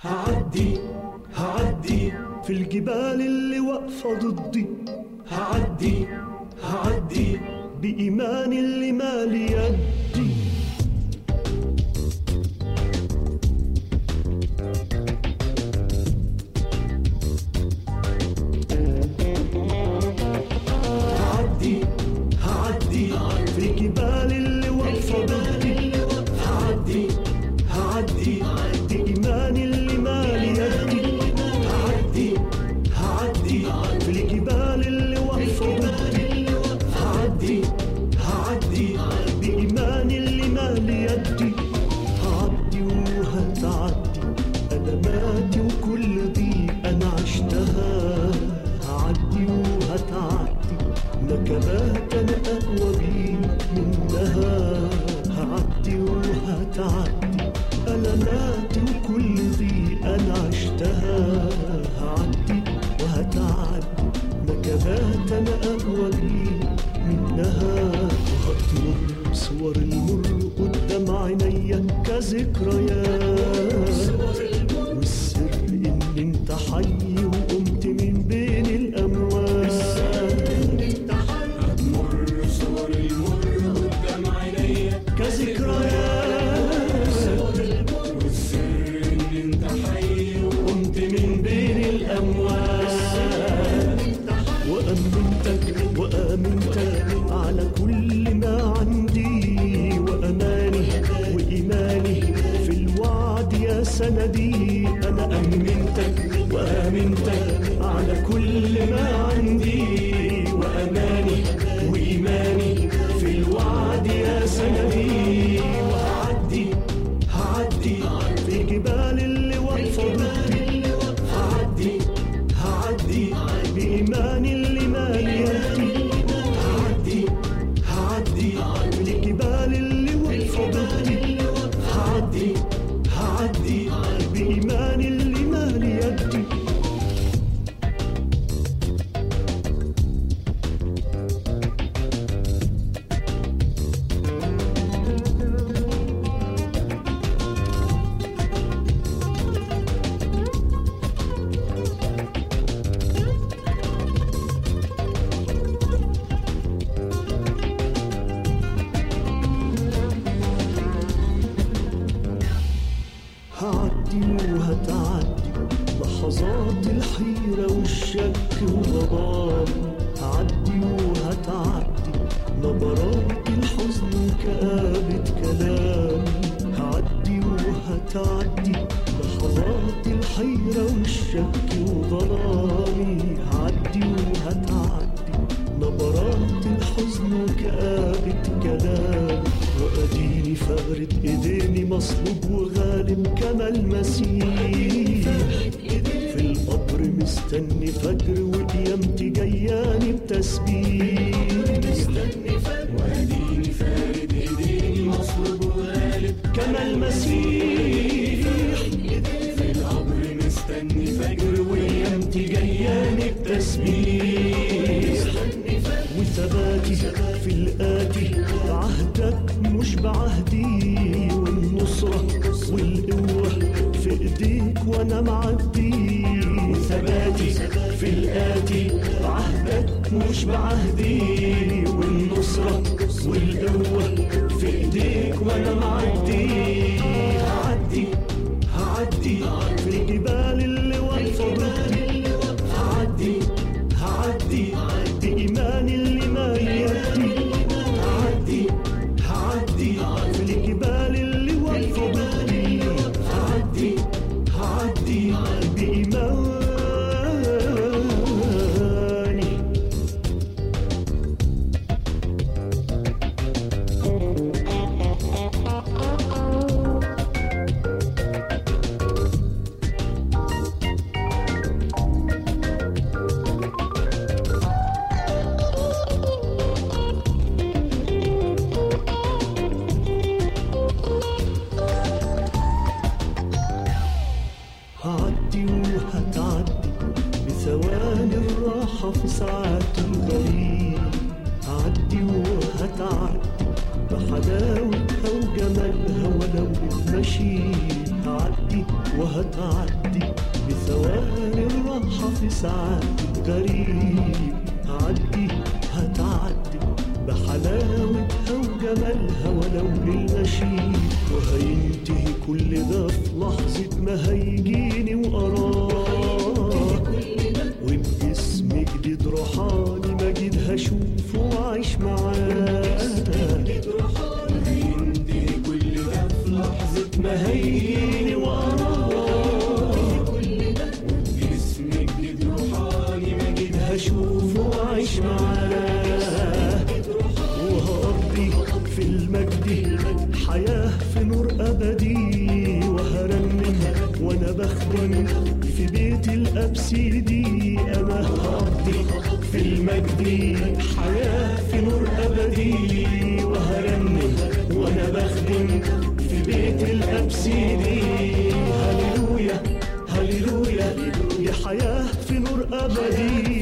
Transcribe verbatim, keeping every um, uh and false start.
هعدي هعدي في الجبال اللي واقفة ضدي، هعدي هعدي بإيمان اللي مالي يدي. هعدي هعدي في الجبال اللي واقفة ضدي، هعدي هعدي بإيمان اللي مالي يدي. هعدي هعدي في الجبال اللي واقفة ضدي، هعدي هعدي بإيمان اللي مالي يدي. هعدي وهتعدي ألماتي وكل ضيق أنا عشتها، هعدي وهتعدي نكبات أنا أقوى بيه منها. هعدي وهتعدي ألماتي وكل ضيق أنا عشتها، هعدي وهتعدي نكبات أنا أقوى بيه منها. وهتمر صور المر قدام عينيا كذكريات، والسر إن انت حي وقمت من بين الأموات. هتمر صور المر قدام عينيا كذكريات، والسر إن انت حي وقمت من بين الأموات. وأمنتك وآمنتك على كل ما عندي، وأماني وإيماني في الوعد يا سندي. أنا أمنتك وآمنتك على كل ما عندي، وأماني وإيماني في الوعد يا سندي. وهعدي هعدي في الجبال اللي واقفة ضدي، هعدي هعدي بإيماني اللي مالي يدي. هعدي هعدي في الجبال اللي واقفة ضدي، هعدي هعدي بإيماني اللي مالي يدي. هعدي وهتعدي لحظات الحيرة والشك وضباب، هعدي وهتعدي نبرات الحزن وكآبة كلام. هعدي وهتعدي لحظات الحيرة والشك وظلامي، هعدي وهتعدي نبرات الحزن وكآبة كلام. وأديني فغرة إيديني مصلوب وغالب كما المسيح، في القبر مستني فجر وقيامتي جياني بتسبيح. وأديني فغرة إيديني مصلوب وغالب كما المسيح، في القبر مستني فجر وقيامتي جياني بتسبيح. وثباتي في الآتي بعهدك مش بعهدي، والنصرة والقوة في ايديك وانا معدي. وثباتي في الآتي بعهدك مش بعهدي، والنصرة والقوة في ايديك وانا معدي. هعدي هعدي في الجبال اللي واقفة ضدي، هعدي هعدي بإيماني اللي ما يدي. هعدي هعدي في الجبال اللي واقفة ضدي، هعدي هعدي بإيماني. هعدي وهتعدي بثواني الراحة في ساعات الغريب، هعدي وهتعدي بحلاوتها وجمالها ولو بتمشي. هعدي وهتعدي بثواني الراحة في ساعات غريب. هعدي هتعدي بحلاوتها وجمالها ولو بالنشيد، وهينتهي كل ده في لحظة ما هيجيني وأراه، وبجسم جديد روحاني مجيد هشوفه وعيش معاه. هينتهي كل ده في لحظة ما هيجيني وأراه، وبجسم جديد روحاني مجيد هشوفه وعيش معاه. وهقضي في المجد حياة في نور أبدي، وهرنم وأنا بخدم في بيت الأبسيدي. أنا هقضي في المجد حياة في نور أبدي، وهرنم وأنا بخدم في بيت الأبسيدي. هللويا هللويا، يا حياة في نور أبدي.